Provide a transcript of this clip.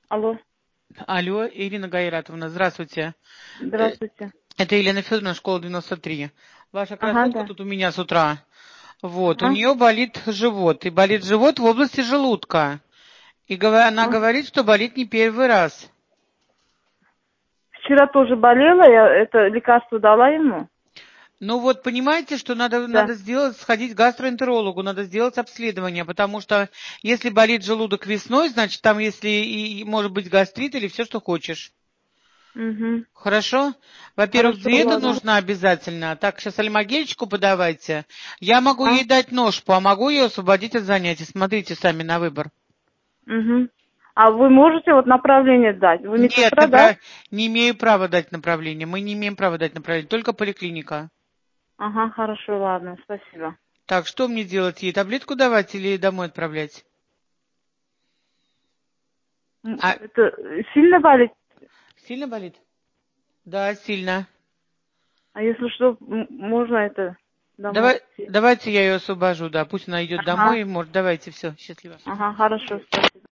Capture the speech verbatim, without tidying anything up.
Алло, Алло, Ирина Гайратовна, здравствуйте. Э, здравствуйте. Это Елена Федоровна, школа девяносто три. Ваша Ага, красотка да. тут у меня с утра. Вот, у Ага. нее болит живот. И болит живот в области желудка. И гова- она Ага. говорит, что болит не первый раз. Вчера тоже болела, я это лекарство дала ему. Ну вот, понимаете, что надо, Да. надо сделать, сходить к гастроэнтерологу, надо сделать обследование, потому что если болит желудок весной, значит там если и, и может быть гастрит или все, что хочешь. Угу. Хорошо? Во-первых, Хорошо, диета ладно. нужна обязательно. Так, сейчас альмагельчику подавайте. Я могу Ага. ей дать ножку, а могу ее освободить от занятий. Смотрите сами на выбор. Угу. А вы можете вот направление дать? Вы Нет, медсестра, да? напра- не имею права дать направление. Мы не имеем права дать направление, только поликлиника. Ага, хорошо, ладно, спасибо. Так, что мне делать? Ей таблетку давать или домой отправлять? М, А Это сильно болит? сильно болит? Да, сильно. А если что, м- можно это домой Давай, идти? давайте я ее освобожу, да. Пусть она идет Ага. домой и может. Давайте, все, счастливо. Ага, хорошо, спасибо.